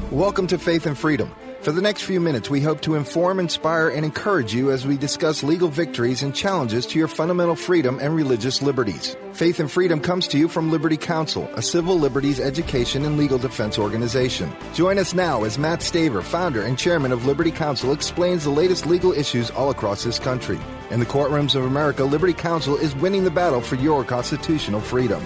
Welcome to Faith and Freedom. For the next few minutes, we hope to inform, inspire, and encourage you as we discuss legal victories and challenges to your fundamental freedom and religious liberties. Faith and Freedom comes to you from Liberty Counsel, a civil liberties education and legal defense organization. Join us now as Matt Staver, founder and chairman of Liberty Counsel, explains the latest legal issues all across this country. In the courtrooms of America, Liberty Counsel is winning the battle for your constitutional freedom.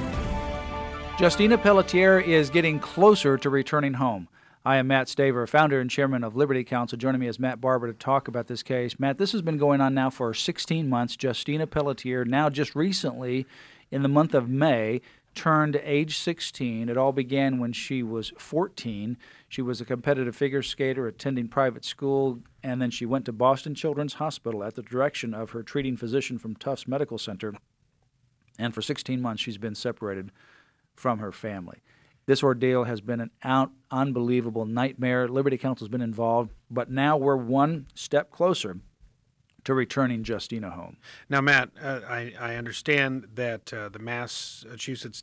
Justina Pelletier is getting closer to returning home. I am Matt Staver, founder and chairman of Liberty Counsel. Joining me is Matt Barber to talk about this case. Matt, this has been going on now for 16 months. Justina Pelletier, now just recently, in the month of May, turned age 16. It all began when she was 14. She was a competitive figure skater attending private school, and then she went to Boston Children's Hospital at the direction of her treating physician from Tufts Medical Center. And for 16 months, she's been separated from her family. This ordeal has been an unbelievable nightmare. Liberty Counsel has been involved, but now we're one step closer to returning Justina home. Now, Matt, I understand that the Massachusetts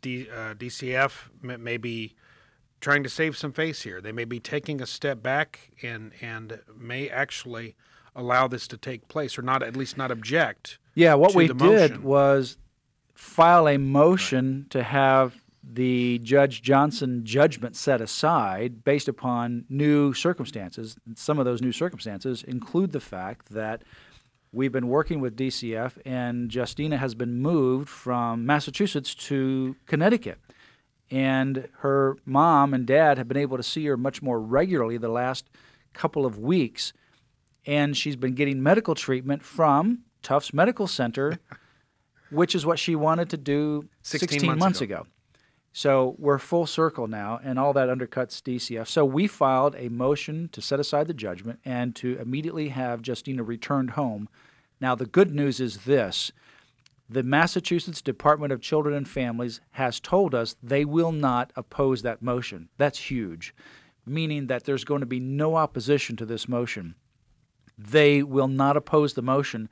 DCF may be trying to save some face here. They may be taking a step back and may actually allow this to take place, or not, at least not object. Yeah, what to we the did motion. was file a motion to have the Judge Johnson judgment set aside based upon new circumstances. Some of those new circumstances include the fact that we've been working with DCF and Justina has been moved from Massachusetts to Connecticut. And her mom and dad have been able to see her much more regularly the last couple of weeks. And she's been getting medical treatment from Tufts Medical Center, which is what she wanted to do 16 months ago. So we're full circle now, and all that undercuts DCF. So we filed a motion to set aside the judgment and to immediately have Justina returned home. Now, the good news is this. The Massachusetts Department of Children and Families has told us they will not oppose that motion. That's huge, meaning that there's going to be no opposition to this motion. They will not oppose the motion.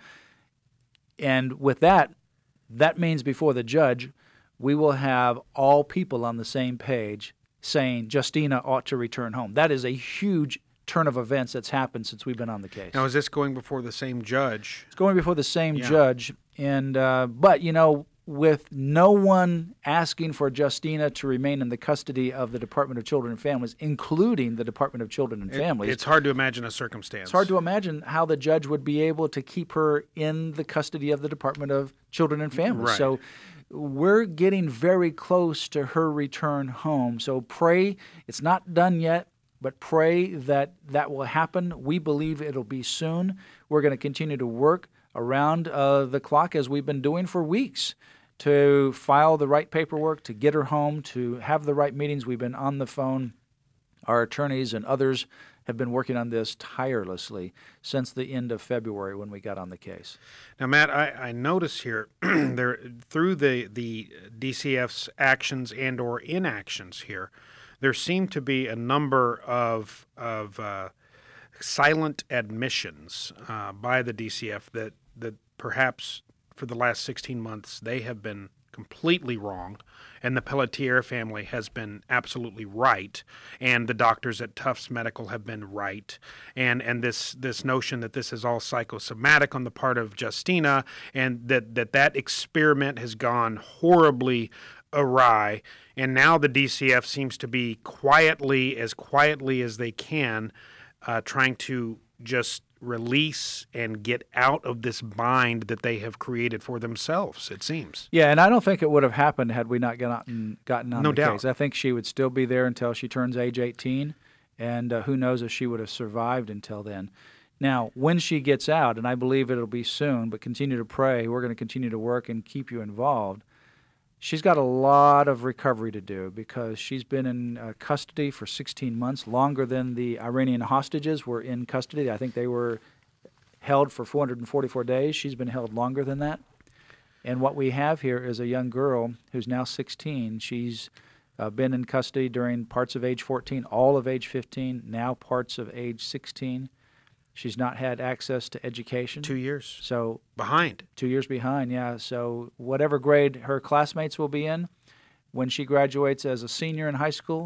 And with that, that means before the judge, we will have all people on the same page saying Justina ought to return home. That is a huge turn of events that's happened since we've been on the case. Now, is this going before the same judge? It's going before the same judge, and but, you know, with no one asking for Justina to remain in the custody of the Department of Children and Families, including the Department of Children and Families. It's hard to imagine a circumstance. It's hard to imagine how the judge would be able to keep her in the custody of the Department of Children and Families. Right. So we're getting very close to her return home. So pray. It's not done yet, but pray that that will happen. We believe it'll be soon. We're going to continue to work around the clock as we've been doing for weeks to file the right paperwork, to get her home, to have the right meetings. We've been on the phone. Our attorneys and others have been working on this tirelessly since the end of February when we got on the case. Now, Matt, I notice here there through the DCF's actions and or inactions here, there seem to be a number of silent admissions by the DCF that perhaps for the last 16 months they have been completely wrong, and the Pelletier family has been absolutely right, and the doctors at Tufts Medical have been right, and this notion that this is all psychosomatic on the part of Justina, and that experiment has gone horribly awry, and now the DCF seems to be quietly as they can trying to just release and get out of this bind that they have created for themselves, it seems. Yeah, and I don't think it would have happened had we not gotten on No the doubt. case. I think she would still be there until she turns age 18, and who knows if she would have survived until then. Now, when she gets out, and I believe it'll be soon, but continue to pray, we're going to continue to work and keep you involved. She's got a lot of recovery to do because she's been in custody for 16 months, longer than the Iranian hostages were in custody. I think they were held for 444 days. She's been held longer than that. And what we have here is a young girl who's now 16. She's been in custody during parts of age 14, all of age 15, now parts of age 16. She's not had access to education. 2 years. So Behind. 2 years behind, yeah. So whatever grade her classmates will be in, when she graduates as a senior in high school,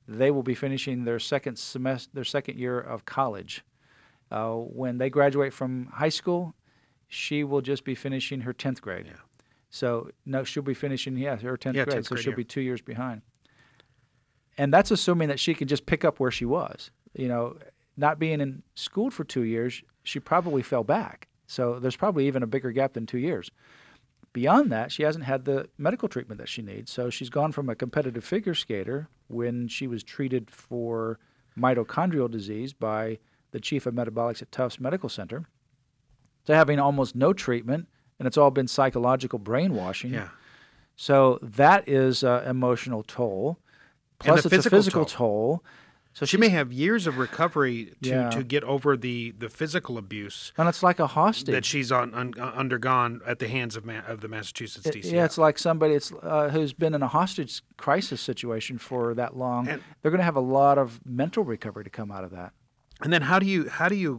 they will be finishing their second year of college. When they graduate from high school, she will just be finishing her 10th grade. Yeah. So, no, she'll be finishing, her 10th grade, so she'll be 2 years behind. And that's assuming that she can just pick up where she was. Not being in school for 2 years, she probably fell back. So there's probably even a bigger gap than 2 years. Beyond that, she hasn't had the medical treatment that she needs. So she's gone from a competitive figure skater when she was treated for mitochondrial disease by the chief of metabolics at Tufts Medical Center to having almost no treatment, and it's all been psychological brainwashing. Yeah. So that is an emotional toll. Plus, it's a physical toll. So she may have years of recovery to get over the physical abuse. And it's like a hostage that she's undergone at the hands of the Massachusetts DCF. Yeah, it's like somebody who's been in a hostage crisis situation for that long. And they're going to have a lot of mental recovery to come out of that. And then how do you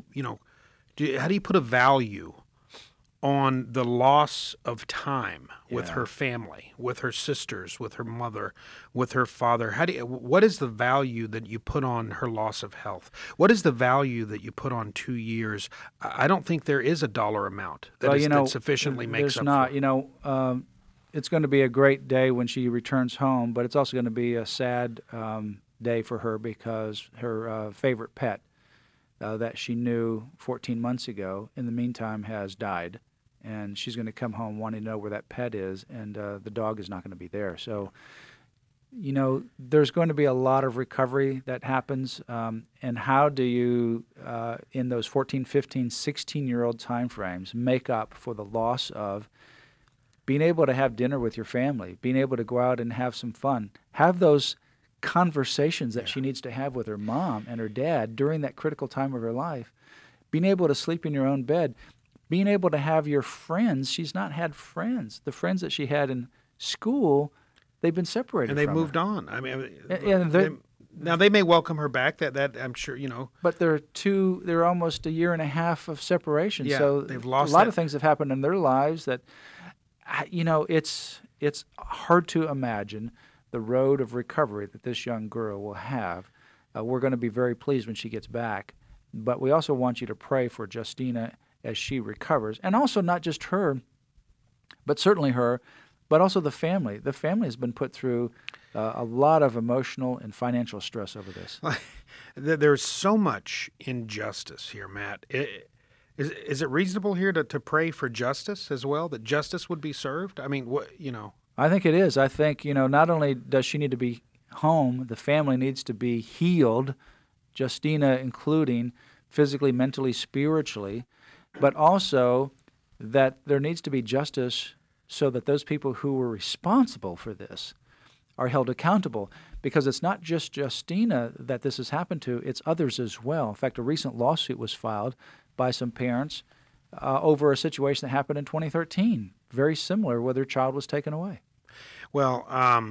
put a value on the loss of time with her family, with her sisters, with her mother, with her father? What is the value that you put on her loss of health? What is the value that you put on 2 years? I don't think there is a dollar amount that sufficiently makes up for it. There's not. It's going to be a great day when she returns home, but it's also going to be a sad day for her because her favorite pet that she knew 14 months ago, in the meantime, has died. And she's going to come home wanting to know where that pet is, and the dog is not going to be there. So, there's going to be a lot of recovery that happens. And how do you, in those 14, 15, 16-year-old time frames, make up for the loss of being able to have dinner with your family, being able to go out and have some fun, have those conversations that she needs to have with her mom and her dad during that critical time of her life, being able to sleep in your own bed, being able to have your friends. She's not had friends. The friends that she had in school, they've been separated and they've moved her. on. I mean, now they may welcome her back. That I'm sure, But they're almost a year and a half of separation. Yeah, so they've lost a lot of things have happened in their lives that, it's hard to imagine the road of recovery that this young girl will have. We're going to be very pleased when she gets back, but we also want you to pray for Justina as she recovers, and also not just her, but certainly her, but also the family. The family has been put through a lot of emotional and financial stress over this. There's so much injustice here, Matt. Is it reasonable here to pray for justice as well, that justice would be served? I mean, I think it is. I think, not only does she need to be home, the family needs to be healed, Justina including, physically, mentally, spiritually, but also that there needs to be justice so that those people who were responsible for this are held accountable, because it's not just Justina that this has happened to, it's others as well. In fact, a recent lawsuit was filed by some parents over a situation that happened in 2013, very similar, where their child was taken away. Well,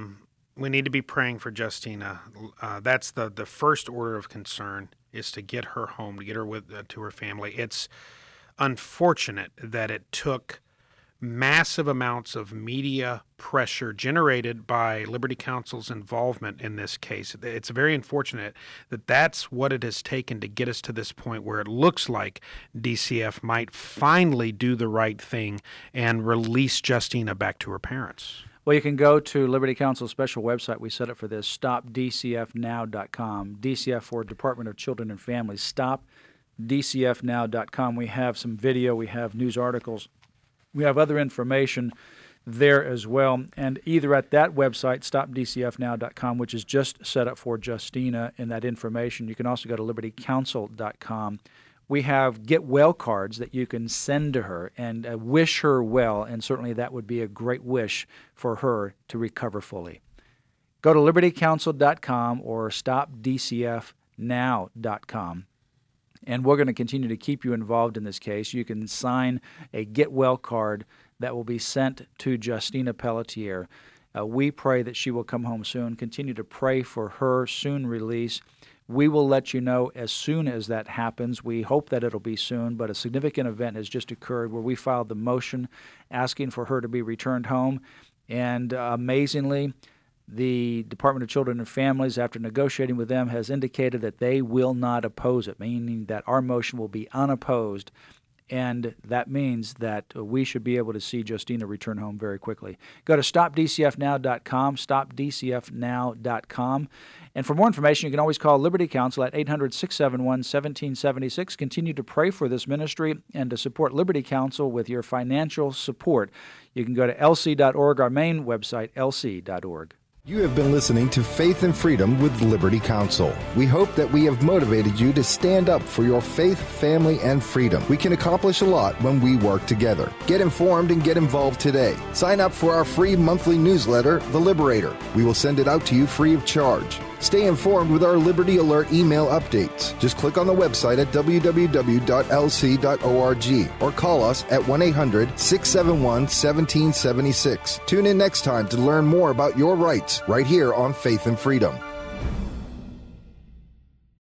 we need to be praying for Justina. That's the first order of concern, is to get her home, to get her to her family. It's unfortunate that it took massive amounts of media pressure generated by Liberty Counsel's involvement in this case. It's very unfortunate that that's what it has taken to get us to this point where it looks like DCF might finally do the right thing and release Justina back to her parents. Well, you can go to Liberty Counsel's special website we set up for this, stopdcfnow.com, DCF for Department of Children and Families, stopdcfnow.com. We have some video, we have news articles, we have other information there as well. And either at that website, stopdcfnow.com, which is just set up for Justina in that information, you can also go to libertycounsel.com. We have get well cards that you can send to her and wish her well, and certainly that would be a great wish for her to recover fully. Go to libertycounsel.com or stopdcfnow.com. And we're going to continue to keep you involved in this case. You can sign a get well card that will be sent to Justina Pelletier. We pray that she will come home soon. Continue to pray for her soon release. We will let you know as soon as that happens. We hope that it'll be soon, but a significant event has just occurred where we filed the motion asking for her to be returned home. And amazingly, the Department of Children and Families, after negotiating with them, has indicated that they will not oppose it, meaning that our motion will be unopposed. And that means that we should be able to see Justina return home very quickly. Go to stopdcfnow.com, stopdcfnow.com. And for more information, you can always call Liberty Counsel at 800-671-1776. Continue to pray for this ministry and to support Liberty Counsel with your financial support. You can go to lc.org, our main website, lc.org. You have been listening to Faith and Freedom with Liberty Counsel. We hope that we have motivated you to stand up for your faith, family, and freedom. We can accomplish a lot when we work together. Get informed and get involved today. Sign up for our free monthly newsletter, The Liberator. We will send it out to you free of charge. Stay informed with our Liberty Alert email updates. Just click on the website at www.lc.org or call us at 1-800-671-1776. Tune in next time to learn more about your rights right here on Faith and Freedom.